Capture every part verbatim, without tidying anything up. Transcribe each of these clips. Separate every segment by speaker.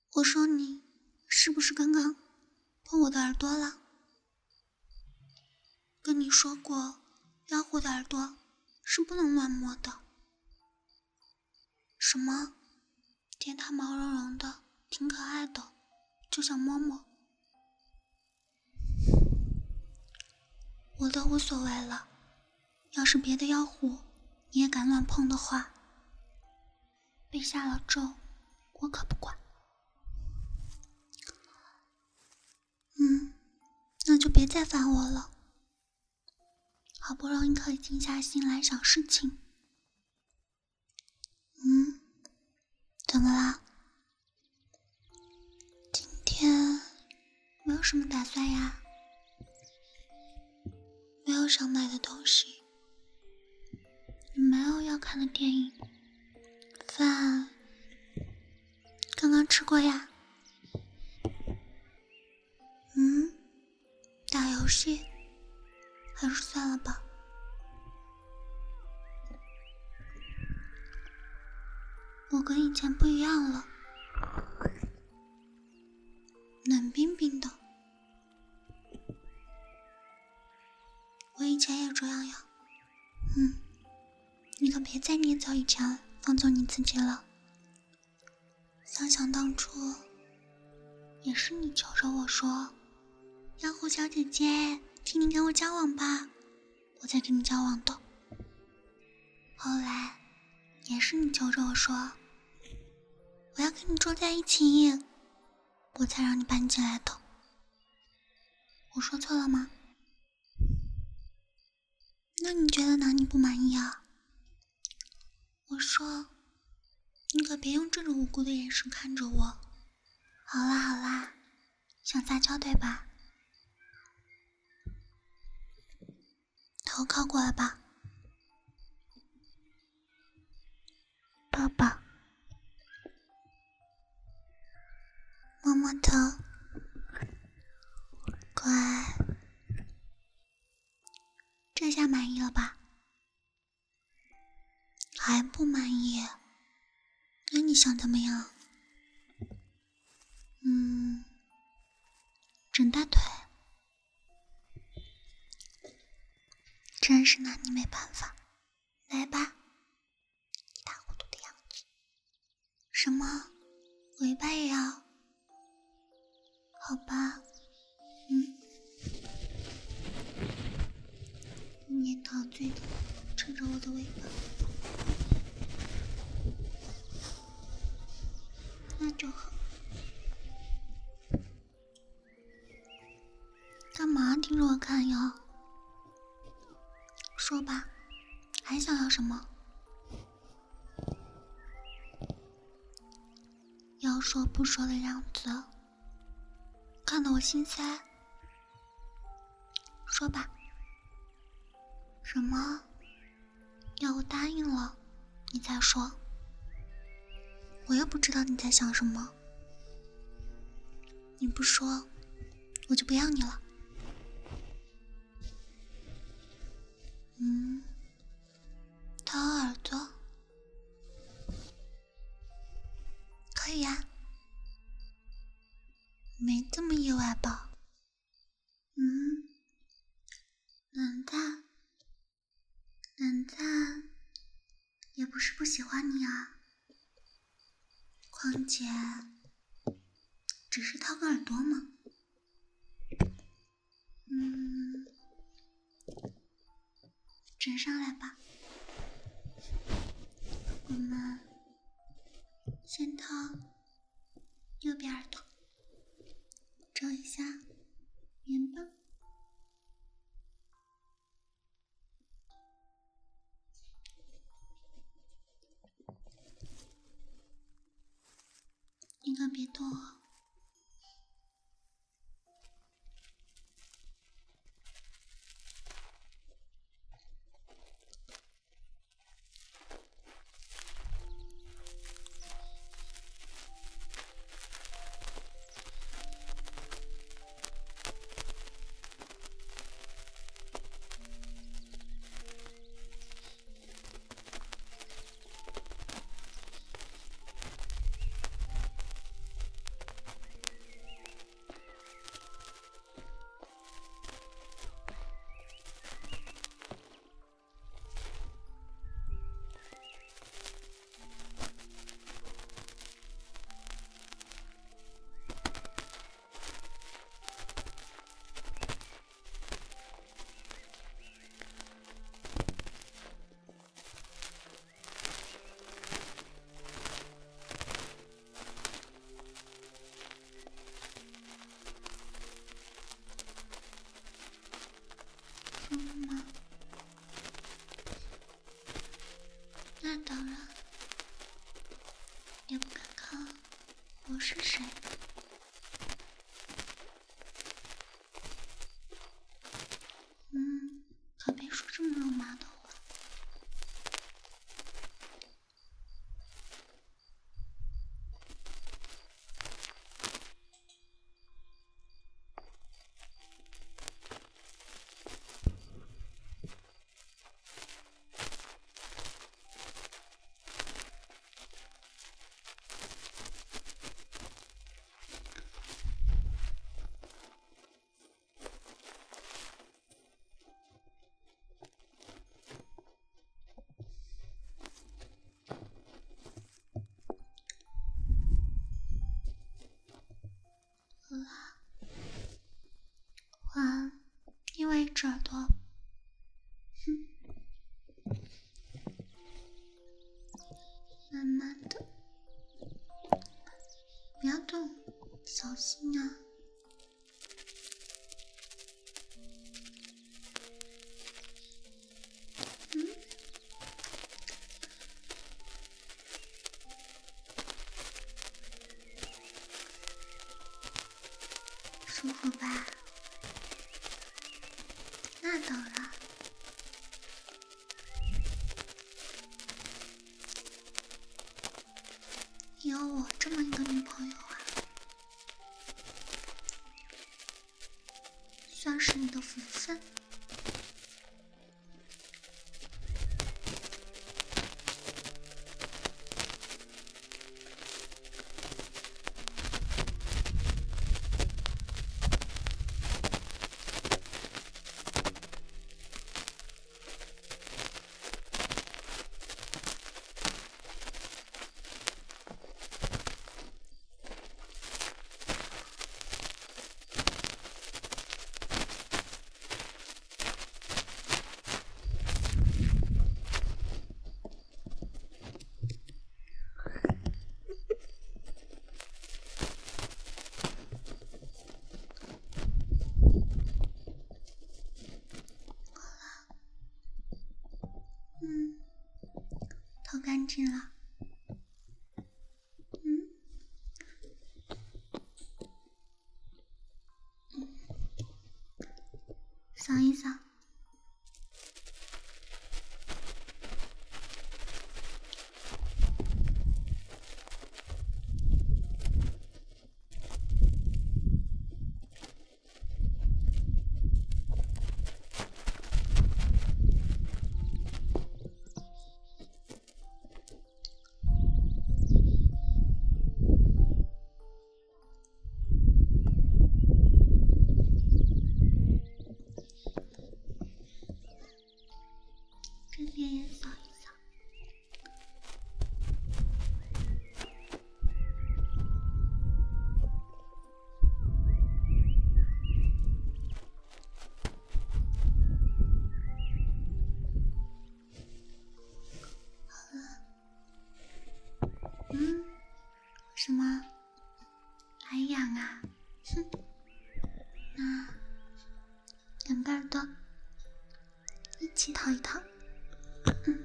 Speaker 1: 我说你是不是刚刚碰我的耳朵了？跟你说过，妖狐的耳朵是不能乱摸的。什么？见它毛茸茸的，挺可爱的，就想摸摸。我都无所谓了，要是别的妖狐你也敢乱碰的话，被下了咒，我可不管。嗯，那就别再烦我了。好不容易可以静下心来想事情。嗯，怎么啦？今天没有什么打算呀？没有想买的东西，也没有要看的电影，饭刚刚吃过呀。嗯，打游戏还是算了吧。我跟以前不一样了，冷冰冰的。我以前也这样呀。嗯，你可别再捏造以前，放纵你自己了。想想当初，也是你求着我说，妖狐小姐姐，请你跟我交往吧，我才跟你交往的。后来，也是你求着我说，我要跟你住在一起，我才让你搬进来的。我说错了吗？那你觉得哪里不满意啊？我说，你可别用这种无辜的眼神看着我。好啦好啦，想撒娇对吧？头靠过来吧，抱抱，摸摸头，乖。这下满意了吧？还不满意？那你想怎么样？嗯，整大腿，真是拿你没办法。来吧，一塌糊涂的样子。什么？尾巴也要？好吧，嗯，你也陶醉的撑着我的尾巴，那就好。干嘛盯着我看呀？说吧，还想要什么？要说不说的样子，看得我心塞。说吧。什么？要我答应了，你再说。我又不知道你在想什么。你不说，我就不要你了。嗯，掏耳朵，可以呀，没这么意外吧？嗯，冷淡，冷淡，也不是不喜欢你啊。况且，只是掏个耳朵嘛。嗯，枕上来吧。我们先掏右边耳朵，找一下棉棒。你可别动哦。 我是谁？嗯，可别说这么肉麻的话。哇，因为这耳朵，哼，慢慢的，不要动，小心啊！嗯，舒服吧？那当然，你有我这么一个女朋友啊，算是你的福分。嗯，头干净了。嗯，扫一扫。这边也扫一扫。好了。嗯，什么？还痒啊？哼，那两个耳朵一起掏一掏。嗯，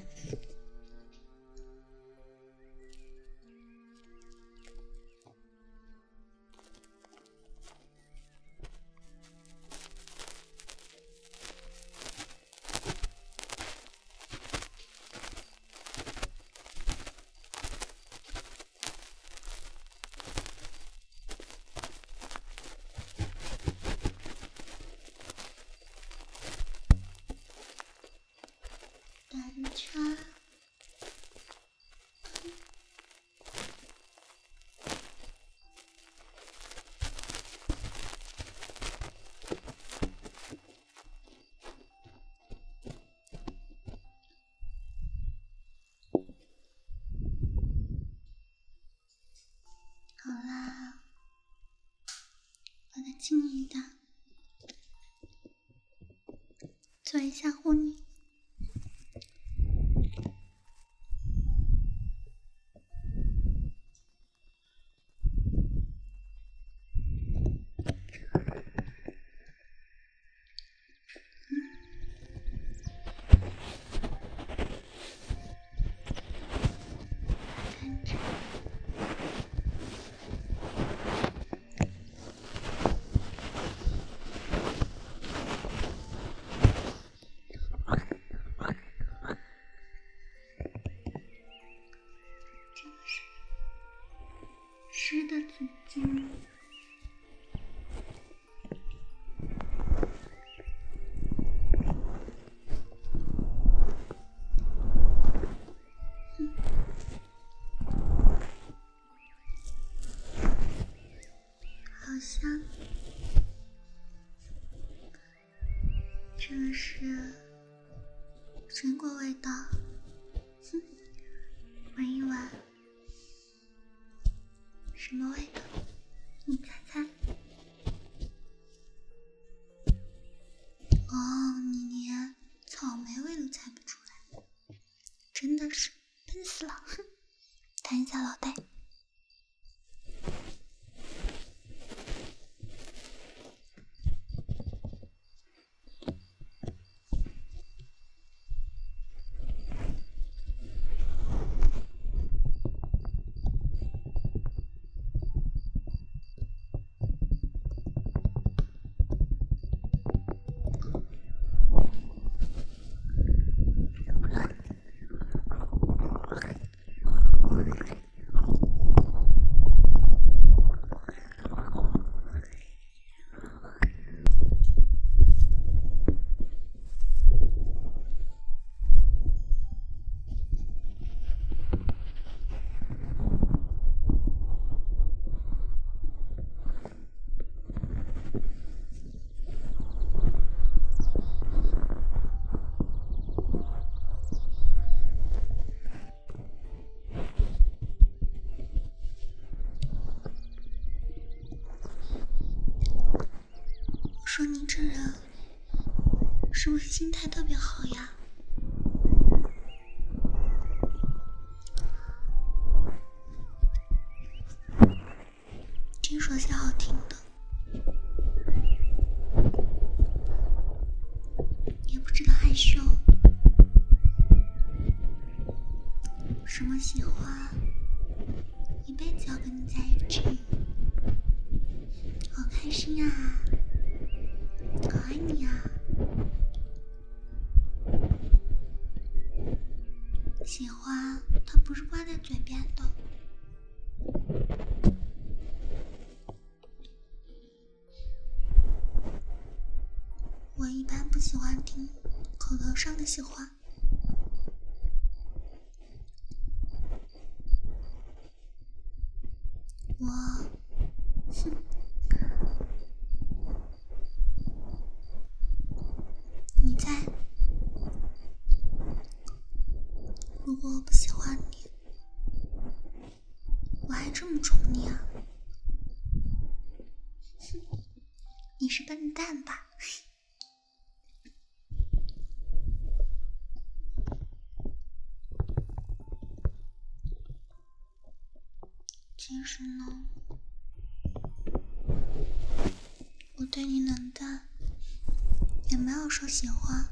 Speaker 1: 转一圈。好啦，我再亲你一点，做一下护你。看着， 湿的嘴巾。好像这是水果味道，哼，闻一闻，什么味道？你猜猜。哦，你连草莓味都猜不出来，真的是笨死了！哼，弹一下脑袋。说你这人是不是心态特别好呀？听说些好听的，也不知道害羞。什么喜欢，一辈子要跟你在一起，好开心啊！好爱你啊！喜欢它不是挂在嘴边的，我一般不喜欢听口头上的喜欢。我，哼，你在？如果我不喜欢你，我还这么宠你啊？哼，你是笨蛋吧？其实呢，我对你冷淡，也没有说喜欢，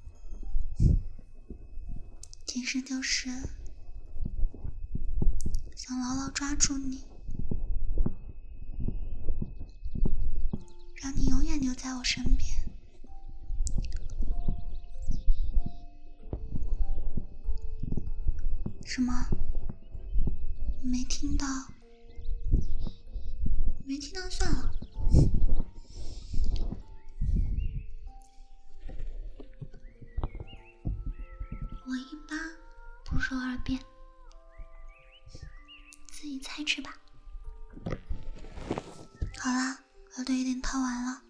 Speaker 1: 其实就是想牢牢抓住你，让你永远留在我身边。什么？你没听到？没听到算了。我一般不说二遍，自己猜去吧。好啦，耳朵有点掏完了，